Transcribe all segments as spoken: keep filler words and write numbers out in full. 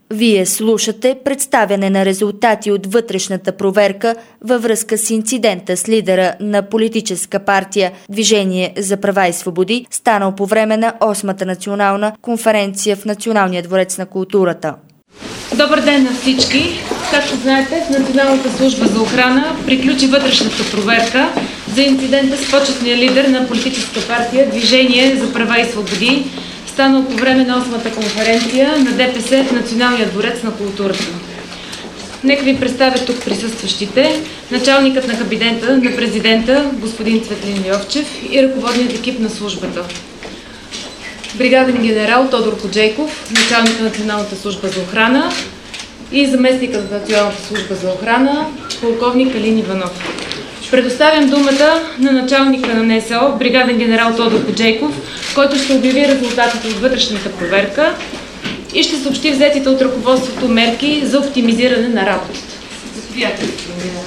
Вие слушате представяне на резултати от вътрешната проверка във връзка с инцидента с лидера на политическа партия Движение за права и свободи, станал по време на осмата национална конференция в Националния дворец на културата. Добър ден на всички! Както знаете, в Националната служба за охрана приключи вътрешната проверка за инцидента с почетния лидер на политическа партия Движение за права и свободи, станал по време на осмата конференция на ДПС в Националния дворец на културата. Нека ви представя тук присъстващите: началникът на кабинета на президента господин Цветлин Йовчев и ръководният екип на службата. Бригаден генерал Тодор Коджейков, началник на Националната служба за охрана, и заместникът на Националната служба за охрана, полковник Калин Иванов. Предоставям думата на началника на НСО, бригаден генерал Тодор Коджейков, който ще обяви резултатите от вътрешната проверка и ще съобщи взетите от ръководството мерки за оптимизиране на работата. Заповядайте, генерал.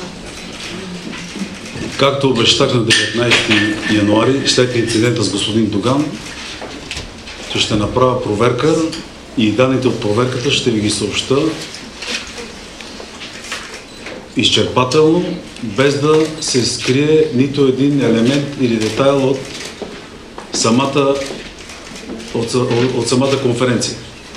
Както обещах на деветнайсети януари, след инцидента с господин Доган, че ще направя проверка и данните от проверката ще ви ги съобща изчерпателно, без да се скрие нито един елемент или детайл от самата, от, от самата конференция.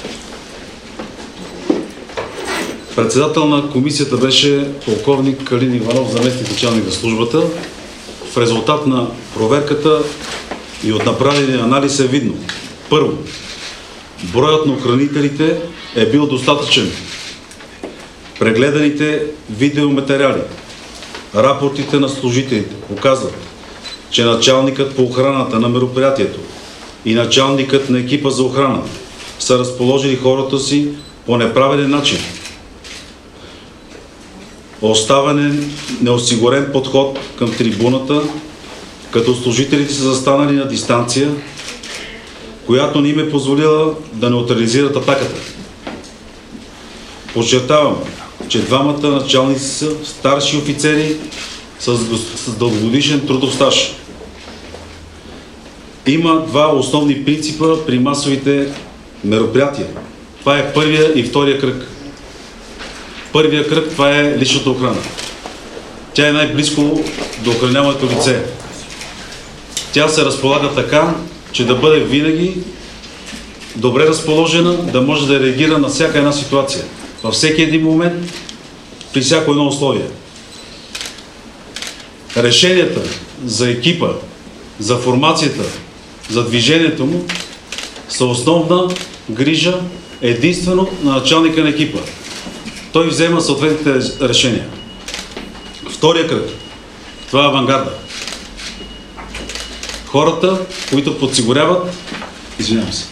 Председател на комисията беше полковник Калин Иванов, заместник началник на службата. В резултат на проверката и от направения анализ е видно: първо, броят на охранителите е бил достатъчен. Прегледаните видеоматериали, рапортите на служителите показват, че началникът по охраната на мероприятието и началникът на екипа за охрана са разположили хората си по неправилен начин. Оставен неосигурен подход към трибуната, като служителите са застанали на дистанция, която не им е позволила да неутрализират атаката. Подчертавам, че двамата началници са старши офицери с, с дългогодишен трудов стаж. Има два основни принципа при масовите мероприятия. Това е първия и втория кръг. Първия кръг, това е личната охрана. Тя е най-близко до охраняваното лице. Тя се разполага така, че да бъде винаги добре разположена, да може да реагира на всяка една ситуация, във всеки един момент, при всяко едно условие. Решенията за екипа, за формацията, за движението му са основна грижа единствено на началника на екипа. Той взема съответните решения. Втория кръг, това е авангарда. Хората, които подсигуряват, извинявам се,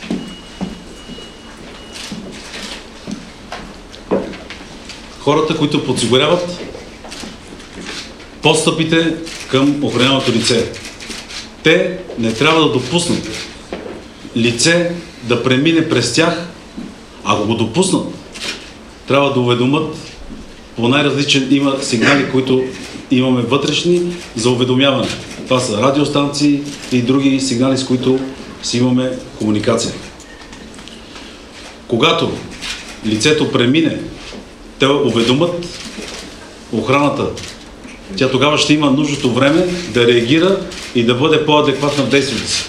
хората, които подсигуряват подстъпите към охраняваното лице. Те не трябва да допуснат лице да премине през тях. Ако го допуснат, трябва да уведомят по най-различен, има сигнали, които имаме вътрешни за уведомяване. Това са радиостанции и други сигнали, с които си имаме комуникация. Когато лицето премине, те уведомят охраната. Тя тогава ще има нужното време да реагира и да бъде по-адекватна в действията си.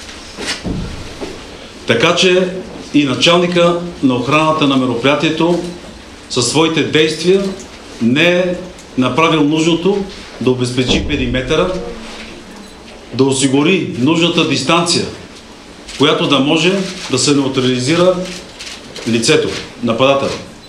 Така че и началника на охраната на мероприятието със своите действия не е направил нужното да обезпечи периметъра, да осигури нужната дистанция, която да може да се неутрализира лицето, нападателя.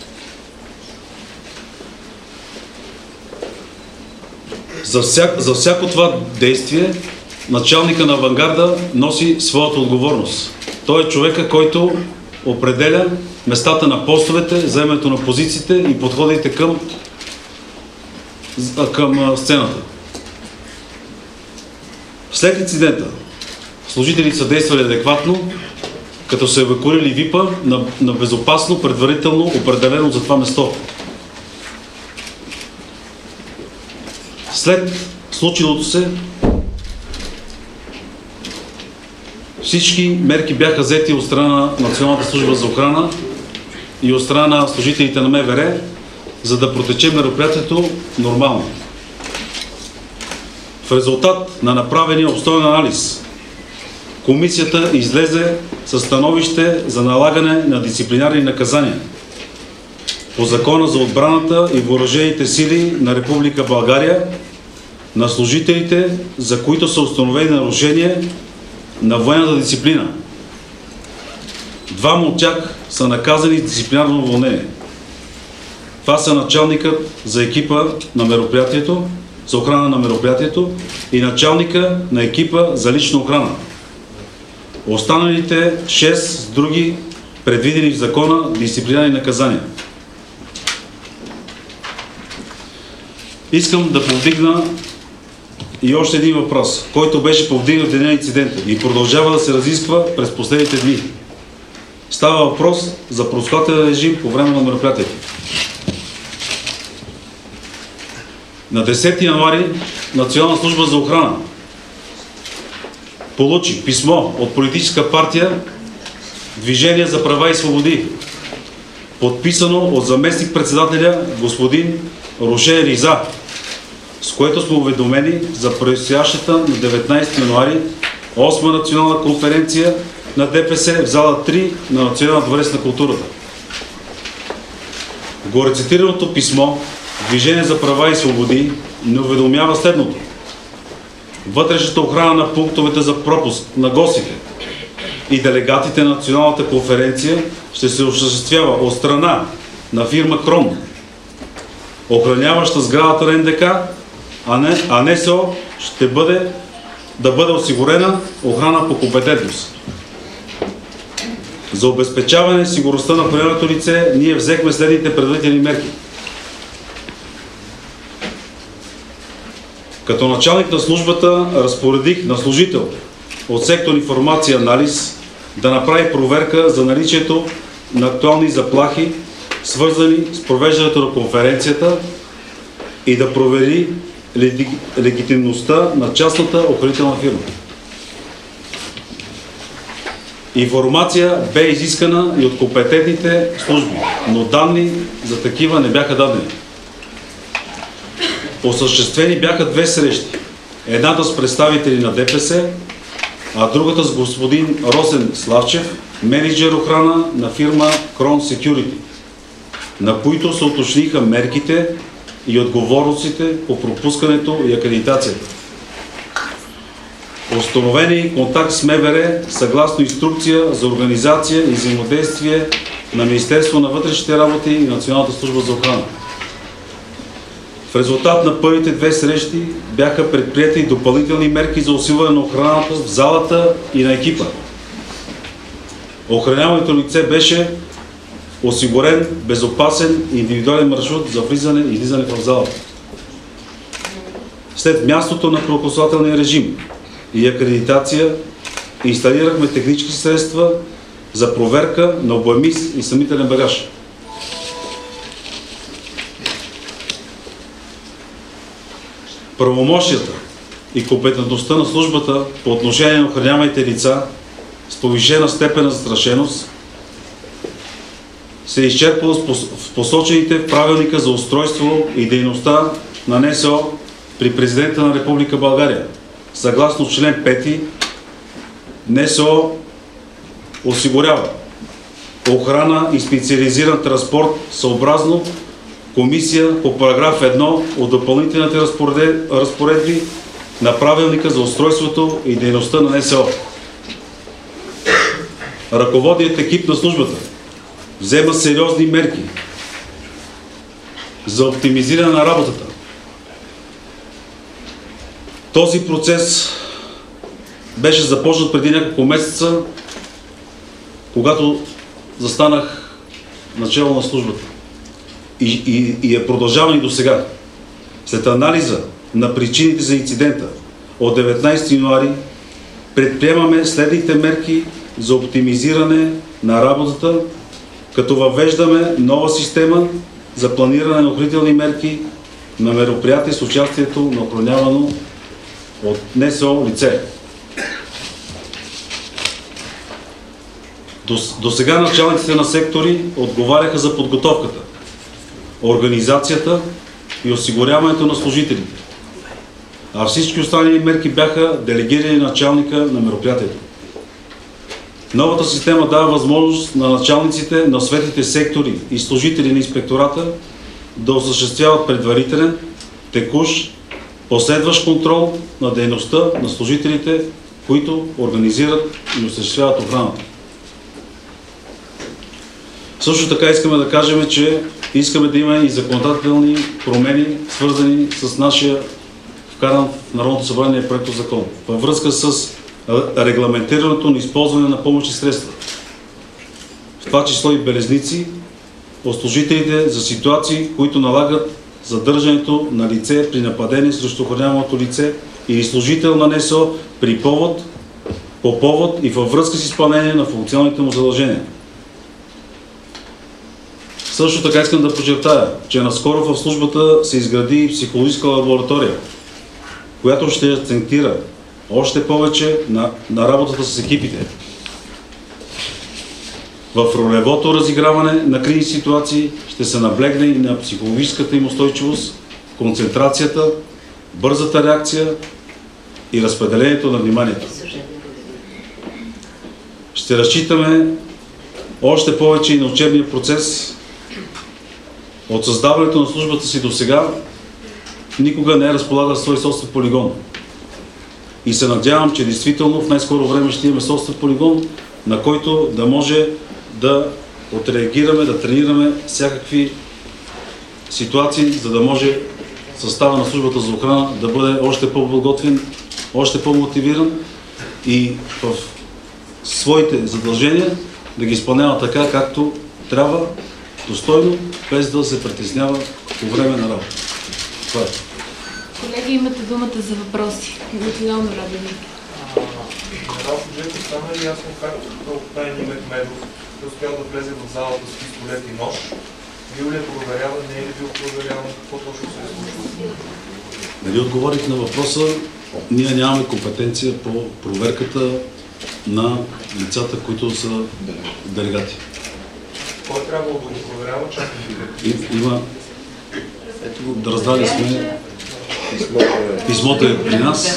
За, всяк, за всяко това действие началника на авангарда носи своята отговорност. Той е човека, който определя местата на постовете, заемането на позициите и подходите към, към сцената. След инцидента служителите са действали адекватно, като са евакуирали випа на, на безопасно, предварително определено за това место. След случилото се, всички мерки бяха взети от страна на Националната служба за охрана и от страна на служителите на МВР, за да протече мероприятието нормално. В резултат на направения обстоен анализ, комисията излезе със становище за налагане на дисциплинарни наказания по Закона за отбраната и въоръжените сили на Република България на служителите, за които са установени нарушения на военната дисциплина. Двама от тях са наказани с дисциплинарно уволнение. Това са началникът за екипа на мероприятието, за охрана на мероприятието и началника на екипа за лична охрана. Останалите шест други предвидени в закона дисциплинарни наказания. Искам да повдигна и още един въпрос, който беше повдигнат в деня на инцидента и продължава да се разисква през последните дни. Става въпрос за пропускателен режим по време на мероприятието. На десети януари Национална служба за охрана получи писмо от политическа партия Движение за права и свободи, подписано от заместник-председателя господин Роше Риза, с което сме уведомени за предстоящата на деветнайсети януари осма национална конференция на ДПС в зала три на Националния дворец на културата. Горецитираното писмо Движение за права и свободи не уведомява следното. Вътрешната охрана на пунктовете за пропуск на гостите и делегатите на Националната конференция ще се осъществява от страна на фирма Крон, охраняваща сградата на Н Д К, а не, а НСО ще бъде да бъде осигурена охрана по компетентност. За обезпечаване сигурността на охраняваното лице ние взехме следните предварителни мерки. Като началник на службата разпоредих на служител от сектор информация и анализ да направи проверка за наличието на актуални заплахи, свързани с провеждането на конференцията и да провери легитимността на частната охранителна фирма. Информация бе изискана и от компетентните служби, но данни за такива не бяха дадени. Осъществени бяха две срещи. Едната с представители на Д П С, а другата с господин Росен Славчев, менеджер охрана на фирма Крон Security, на които се уточниха мерките и отговорностите по пропускането и акредитацията. Установени контакт с М В Р съгласно инструкция за организация и взаимодействие на Министерство на вътрешните работи и Националната служба за охрана. В резултат на първите две срещи бяха предприети допълнителни мерки за усилване на охраната в залата и на екипа. Охраняването лице беше осигурен безопасен индивидуален маршрут за влизане и излизане в залата. След мястото на пропускателния режим и акредитация инсталирахме технически средства за проверка на обоймист и съмнителен багаж. Правомощията и компетентността на службата по отношение на охраняваните лица с повишена степен на застрашеност се изчерпва в посочените в правилника за устройство и дейността на Н С О при президента на Република България. Съгласно член пети, Н С О осигурява охрана и специализиран транспорт съобразно комисия по параграф едно от допълнителните разпоредби на правилника за устройството и дейността на Н С О. Ръководният екип на службата взема сериозни мерки за оптимизиране на работата. Този процес беше започнат преди няколко месеца, когато застанах начало на службата. И, и, и е продължаван и до сега. След анализа на причините за инцидента от деветнайсети януари предприемаме следните мерки за оптимизиране на работата, като въвеждаме нова система за планиране на охранителни мерки на мероприятия с участието на охранявано от Н С О лице. До, до сега началниците на сектори отговаряха за подготовката, организацията и осигуряването на служителите, а всички останали мерки бяха делегирани началника на мероприятието. Новата система дава възможност на началниците на съответните сектори и служители на инспектората да осъществяват предварителен, текущ, последващ контрол на дейността на служителите, които организират и осъществяват охраната. Също така искаме да кажем, че искаме да има и законодателни промени, свързани с нашия вкаран в Народното събрание проектозакон, във връзка с регламентирането на използване на помощни средства, в това число и белезници, от служителите за ситуации, които налагат задържането на лице при нападение срещу охраняваното лице или служител на НСО при повод, по повод и във връзка с изпълнение на функционалните му задължения. Също така искам да подчертая, че наскоро в службата се изгради психологическа лаборатория, която ще акцентира още повече на, на работата с екипите. В ролевото разиграване на кризисни ситуации ще се наблегне и на психологическата им устойчивост, концентрацията, бързата реакция и разпределението на вниманието. Ще разчитаме още повече и на учебния процес. От създаването на службата си до сега никога не е разполагал свой собствен полигон. И се надявам, че действително в най-скоро време ще имаме собствен полигон, на който да може да отреагираме, да тренираме всякакви ситуации, за да може състава на службата за охрана да бъде още по-подготвен, още по-мотивиран и в своите задължения да ги изпълнява така, както трябва, достойно, без да се притеснява по време на работа. Това е. Колеги, имате думата за въпроси. Национално радио. На служител стана ли ясно как Петър Мехмедов е успял да влезе в залата с пистолет и нож? Бил ли е проверяван, не е ли бил проверяван? Какво точно се е случило? Нали отговорих на въпроса, ние нямаме компетенция по проверката на лицата, които са делегати. Кой е трябвало да го проверява? Чакай. Има... Ето го, да раздали сме... Писмото е при нас.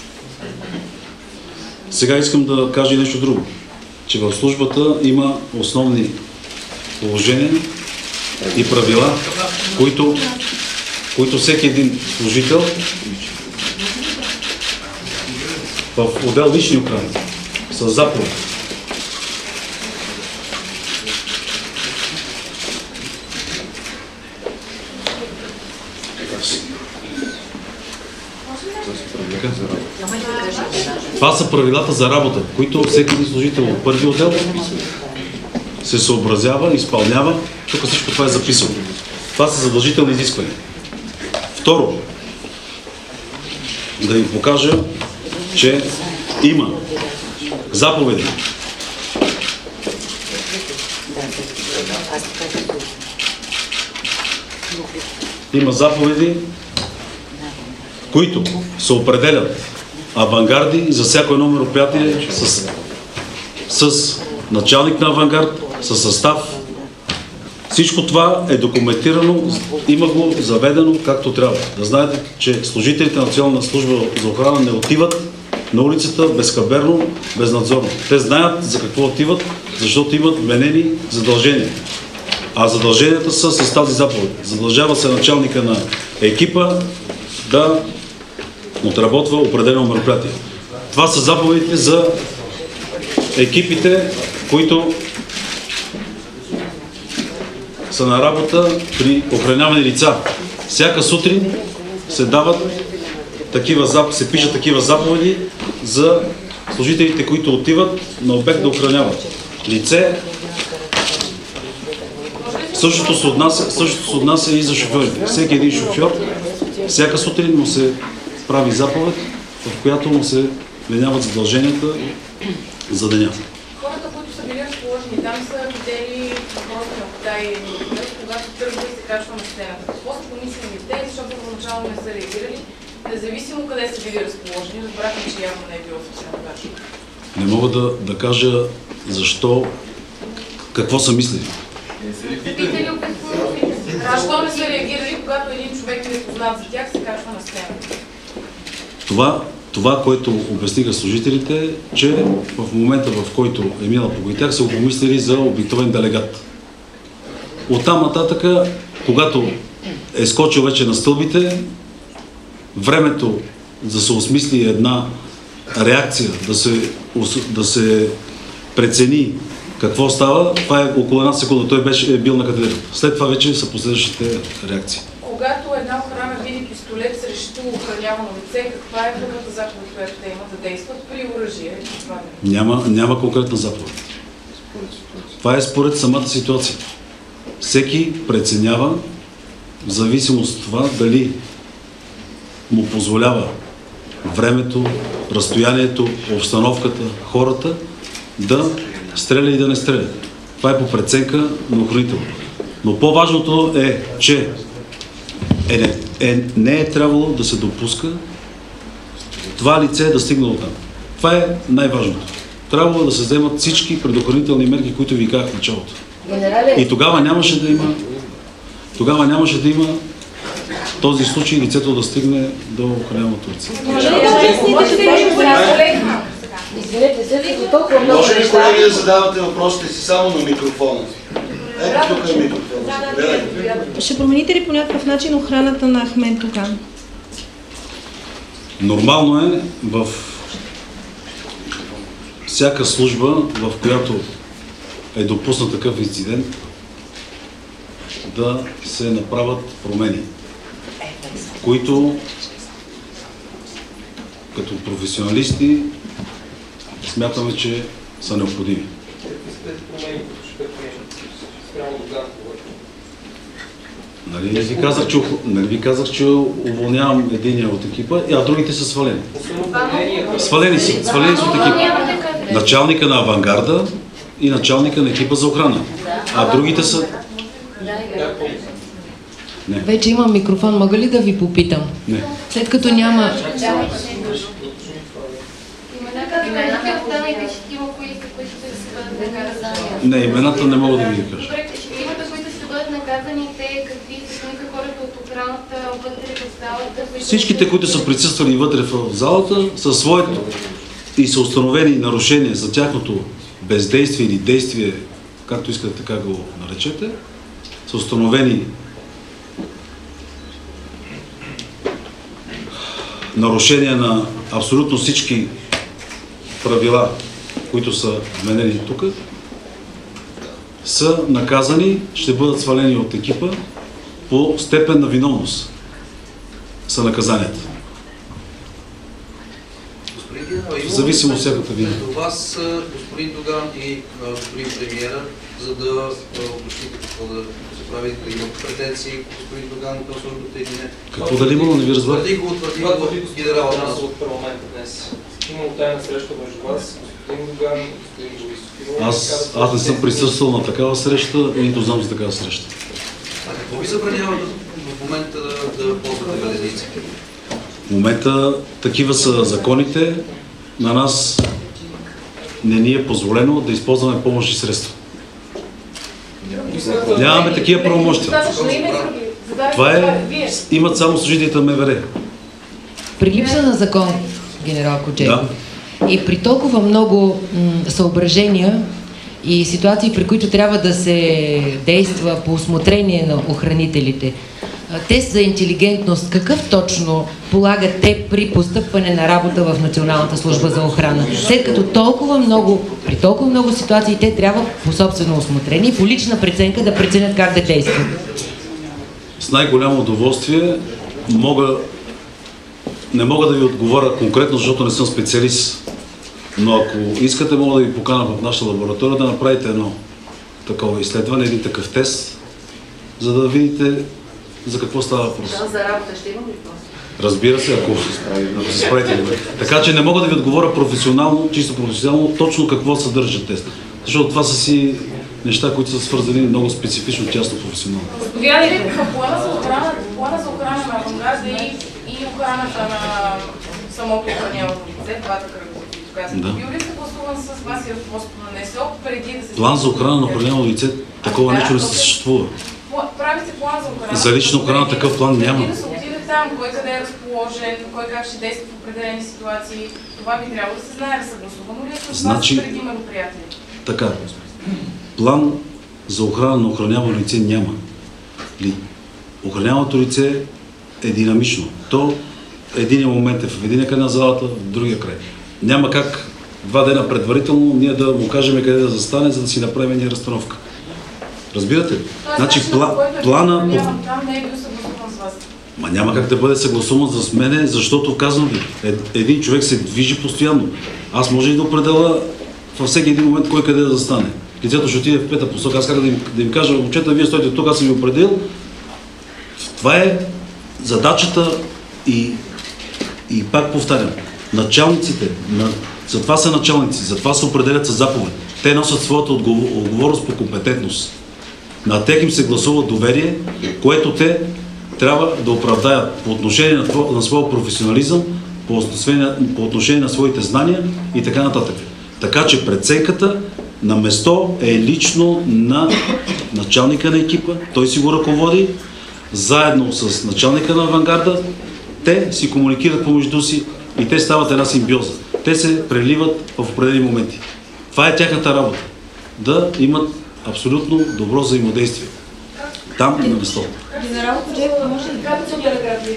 Сега искам да кажа и нещо друго. Че в службата има основни положения и правила, които, които всеки един служител в отдел лични охрани с заповед това са правилата за работа, които всеки един служител от първи отдел се съобразява, изпълнява. Тук всичко това е записано. Това са задължителни изисквания. Второ, да ви покажа, че има заповеди. Има заповеди, които се определят авангарди за всяко едно мероприятие с, с началник на авангард, с състав. Всичко това е документирано, има го заведено както трябва. Да знаете, че служителите на Национална служба за охрана не отиват на улицата безхаберно, безнадзорно. Те знаят за какво отиват, защото имат вменени задължения. А задълженията са с тази заповед. Задължава се началника на екипа да отработва определено мероприятие. Това са заповедите за екипите, които са на работа при охранявани лица. Всяка сутрин се дават такива, се пишат такива заповеди за служителите, които отиват на обект да охраняват лице. Същото се отнася, същото се отнася и за шофьорите. Всеки един шофьор, всяка сутрин му се прави заповед, в която му се вменяват задълженията за деня. Хората, които са били разположени там, са видели хората на вода и когато тръгва и се качва на сцената. Какво са помислили те, защото първоначално не са реагирали, независимо къде са били разположени, разбрахме, че явно не е било официално качване. Не мога да, да кажа защо какво са мислили. Защо не са реагирали, когато един човек не е познат за тях, се качва на сцена? Това, това, което обясниха служителите, че в момента, в който е минал покрай тях, са го помислили за обикновен делегат. Оттам нататък, когато е скочил вече на стълбите, времето да се осмисли една реакция, да се, да се прецени какво става, това е около една секунда. Той беше е бил на катедрата. След това вече са последващите реакции. Когато една охрана види пистолет срещу охранявано лице, каква е първата заповед, която те имат да действат при оръжие? Няма, няма конкретна заповед. Това е според самата ситуация. Всеки преценява в зависимост от това дали му позволява времето, разстоянието, обстановката, хората да стреля и да не стреля. Това е по преценка на охранител. Но по-важното е, че е, не, е, не е трябвало да се допуска това лице да стигне от там. Това е най-важното. Трябвало да се вземат всички предохранителни мерки, които ви казах в началото. И тогава нямаше да има тогава нямаше да има този случай лицето да стигне до охраняваното лице. Може ли, колеги, да задавате въпросите си само на микрофона? Ето тук е микрофона. Ще промените ли по някакъв начин охраната на Ахмед Доган? Нормално е в всяка служба, в която е допуснат такъв инцидент, да се направят промени, които като професионалисти смятаме, че са необходими. Нали не ви казах, че, нали ви казах, че уволнявам единия от екипа, а другите са свалени. Свалени са, свалени са от екипа. Началника на авангарда и началника на екипа за охрана. А другите са... Не. Вече имам микрофон, мога ли да ви попитам? Не. След като няма... Не, имената не мога да ви ги кажа. Добре, шестимата, които ще бъдат наказаните, какви са хората от охраната вътре в залата? Всичките, които са присъствали вътре в залата, със своето и са установени нарушения за тяхното бездействие или действие, както искате така го наречете, са установени нарушения на абсолютно всички правила, които са вменени тук, са наказани, ще бъдат свалени от екипа по степен на виновност са наказанията. В зависимост от всяката вина. До вас, господин Доган и господин премиера, за да уточните какво да се прави, да има претенции господин Доган към службата или не. Какво дали имало, не ви разбрах? Твърди го, твърди го генерал Атанасов от парламента днес. Имало тайна среща между вас, господин Доган и господин Борисов. Аз, аз не съм присъствал на такава среща, нито знам за такава среща. А какво ви забранява в момента да, да ползвате белезници? В момента такива са законите. На нас не ни е позволено да използваме помощни средства. Нямаме такива правомощия. Това е, имат само служителите на МВР. При липса на закон, генерал Коджейков, да. И при толкова много м, съображения и ситуации, при които трябва да се действа по усмотрение на охранителите, тест за интелигентност, какъв точно полагат те при постъпване на работа в Националната служба за охрана? След като толкова много, при толкова много ситуации, те трябва по собствено усмотрение и по лична преценка да преценят как да действат. С най-голямо удоволствие мога, не мога да ви отговоря конкретно, защото не съм специалист. Но ако искате, мога да ви покана в нашата лаборатория да направите едно такова изследване, един такъв тест, за да видите за какво става въпрос. За работа ще имам ли просто? Разбира се, ако, ако се справите добре. Така че не мога да ви отговоря професионално, чисто професионално, точно какво съдържа тест. Защото това са си неща, които са свързани много специфично, тясно професионално. Повярвайте, плана за охрана, плана за охрана на авангарда и, и охраната на самото охранявано лице, двата кръга, казвате. Да. Бил ли съгласуван с вас и ръководството на НСО преди да се... План за охрана на охраняемо лице, такова да, нещо не okay. съществува. Прави се план за охрана. За лична охрана такъв план няма. Преди да се отиде там, кой къде е разположен, кой как ще действа в определени ситуации, това би трябвало да се знае, да съгласувано ли е с значи, вас преди мероприятие? Така, план за охрана на охраняемо лице няма. Охраняваното лице е динамично. То един момент е в един край на залата, в другия край. Няма как два дена предварително ние да му кажем къде да застане, за да си направим ние разстановка. Разбирате ли? Значи пла, плана... Там не е бил съгласуван с вас. Ма няма как да бъде съгласуван с мене, защото казвам ви, един човек се движи постоянно. Аз може и да определя във всеки един момент кой къде да застане. Лицето ще отиде в пета посока. Аз как да им, да им кажа, момчета, вие стоите тук, аз съм ви определил. Това е задачата и, и пак повтарям, началниците, на, затова са началници, затова се определят с заповед. Те носят своята отговорност по компетентност. На тях им се гласува доверие, което те трябва да оправдаят по отношение на, на своя професионализъм, по отношение, по отношение на своите знания и така нататък. Така че преценката на место е лично на началника на екипа, той си го ръководи, заедно с началника на авангарда, те си комуникират помежду си и те стават една симбиоза. Те се преливат в определени моменти. Това е тяхната работа. Да имат абсолютно добро взаимодействие. Там на место. Генерал Коджейков, може ли да се телеграфи?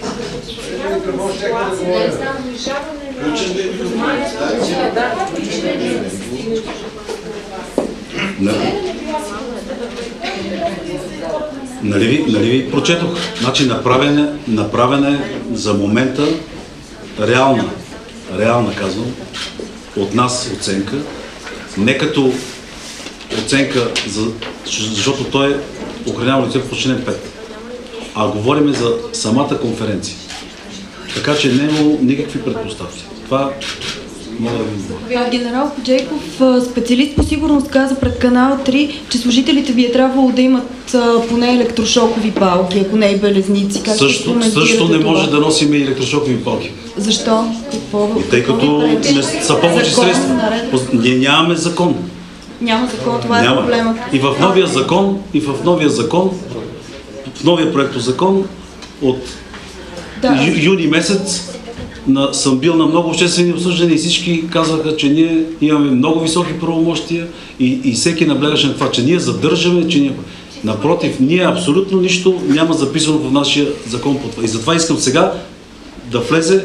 Нали ви, нали ви прочетох? Значи направене, направене за момента реална, реална казвам, от нас оценка, не като оценка, за, защото той е охранявано лице по член пет, а говорим за самата конференция. Така че не е имало никакви предпоставки. Това мога да ви говоря. Генерал Коджейков, специалист по сигурност, каза пред канал три, че служителите ви е трябвало да имат а, поне електрошокови палки, ако не и белезници. Как също също не това? Може да носим и електрошокови палки. Защо? Какво? И тъй като не са помощни средства. Ние нямаме закон. Няма закон, това Няма. е проблемът. И в новия закон, и в новия закон, в новия проектозакон от да. ю, юни месец на, съм бил на много обществени обсъждания и всички казваха, че ние имаме много високи правомощия и, и всеки наблягаше на това, че ние задържаме, че ние... Напротив, ние абсолютно нищо няма записано в нашия закон по това. И затова искам сега да влезе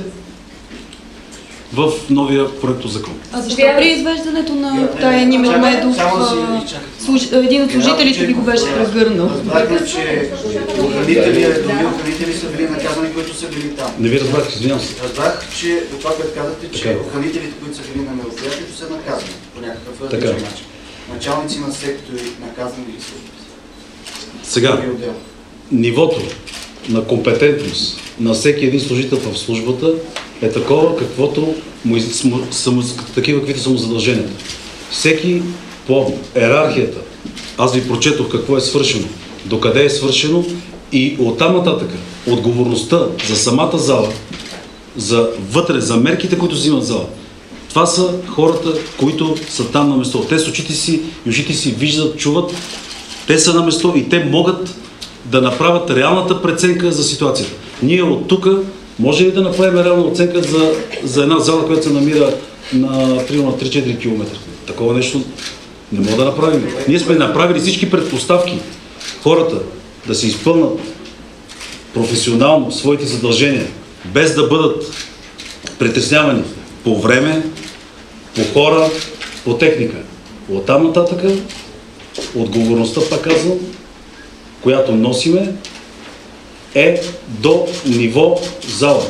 в новия проектозакон. А защо при извеждането на Таяни Мехмедов един от служителите ви го беше прегърнал? Разбрахме, че охранители, други охранители са били наказани, които са били там. Не ви разбрах, извинявам се. Разбрах, че това, което казахте, че охранителите, които са били на мероприятието, са наказани по някакъв различен начин. Началници на сектори наказани ли са? Сега, нивото на компетентност на всеки един служител в службата е такова, каквото му, само, такива, каквито са му задълженията. Всеки по йерархията, аз ви прочетох какво е свършено, докъде е свършено и оттам нататък отговорността за самата зала, за вътре, за мерките, които взимат зала. Това са хората, които са там на место. Те с очите си и ушите си виждат, чуват, те са на место и те могат да направят реалната преценка за ситуацията. Ние от тук може ли да направим реална оценка за, за една зала, която се намира на примерно три-четири километра? Такова нещо не мога да направим. Ние сме направили всички предпоставки хората да се изпълнат професионално своите задължения, без да бъдат притеснявани по време, по хора, по техника. Оттам нататък отговорността, пак казвам, която носиме, е до ниво зала.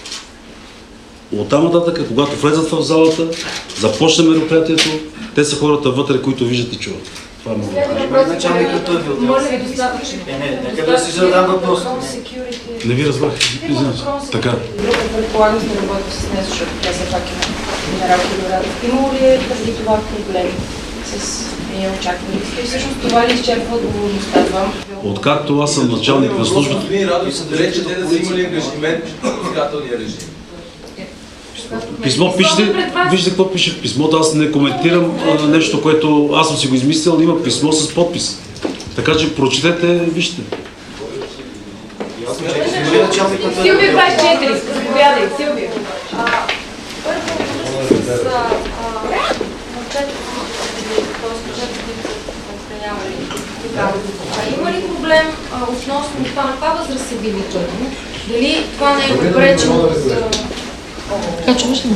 Оттам нататък, когато влезат в залата, започне мероприятието, те са хората вътре, които виждат и чуват. Това е много. Може ли достатъчно? Нека да си задам въпрос. Не ви разбрах. Така. Предполагам, сте работили с нея, защото тя все пак има генерал Килорадов. Имало ли е преди това проблеми с нея очаквали? И всъщност това ли изчерпва отговорността вам? Откакто аз съм началник на службата. Господин Радов, далеч те да са имали ангажимент в избирателния режим. Писмо пишете, вижте какво пише в писмото. Аз не коментирам а, нещо, което аз съм си го измислил, има писмо с подпис. Така че прочетете, вижте. Силвия двайсет и четири, заповядай, Силвия. Първо, с мълчето, има ли проблем относно това, на каква възраст са били чудени? Дали това не е попречено Така чуваш ли?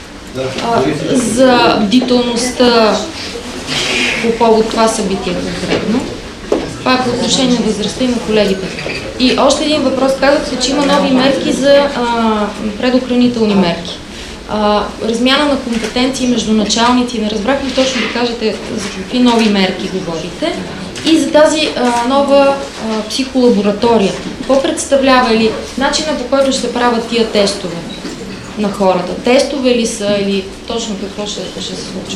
За бдителността по повод това събитие конкретно? Това е по отношение на възрастта и на колегите. И още един въпрос. Казахте, че има нови мерки за а, предохранителни мерки. А, размяна на компетенции между началници. Не разбрах ли точно да кажете за какви нови мерки говорите? И за тази а, нова а, психолаборатория. Какво представлява или начина, по който ще правят тия тестове на хората? Тестове ли са или точно какво ще, ще се случи?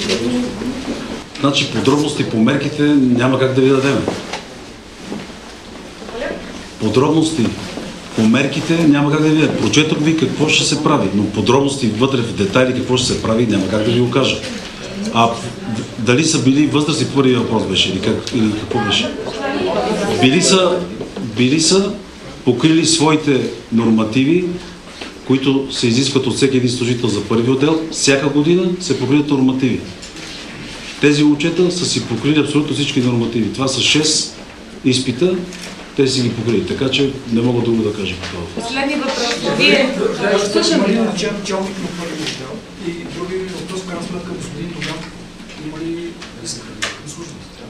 Значи подробности по мерките няма как да ви дадем. Подробности по мерките няма как да ви дадем. Прочетох ви какво ще се прави, но подробности вътре в детайли какво ще се прави няма как да ви го кажа. А дали са били възрастни, първият въпрос беше или, как, или какво беше? Били са, били са покрили своите нормативи, които се изискват от всеки един служител за първи отдел. Всяка година се покриват нормативи. Тези момчета са си покрили абсолютно всички нормативи. Това са шест изпита, те си ги покрили. Така че не мога друго да кажа. Последния въпрос. Вие слушам ли? Началник на първи отдел и други въпрос, крайна сметка, господин Доган, има ли риск на службата?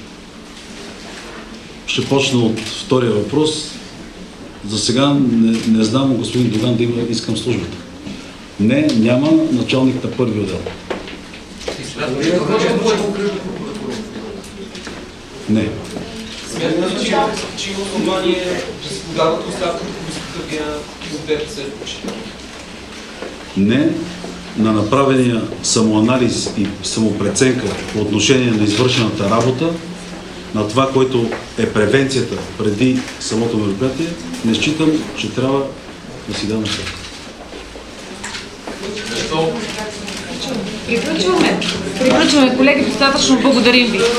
Ще почна от втория въпрос. За сега не, не знам господин Доган да има искам службата. Не, няма началник на първи отдел. Не. Смятате, че има основание да се подават оставки, които вие отдете се включи? Не на направения самоанализ и самопреценка по отношение на извършената работа, на това, което е превенцията преди самото мероприятие, не считам, че трябва да си дам оставка. Приключваме. Приключваме, колеги, достатъчно благодарим ви.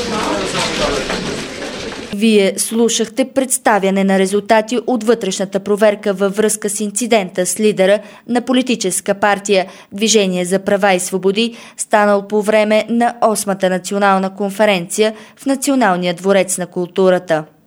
Вие слушахте представяне на резултати от вътрешната проверка във връзка с инцидента с лидера на политическа партия Движение за права и свободи, станал по време на осмата национална конференция в Националния дворец на културата.